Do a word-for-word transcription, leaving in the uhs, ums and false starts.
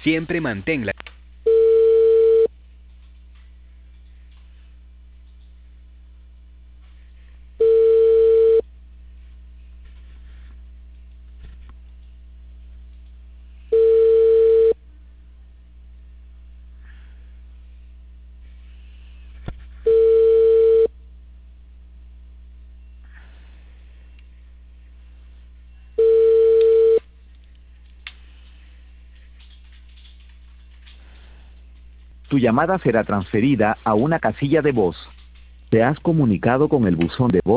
Siempre manténla. Tu llamada será transferida a una casilla de voz. Te has comunicado con el buzón de voz.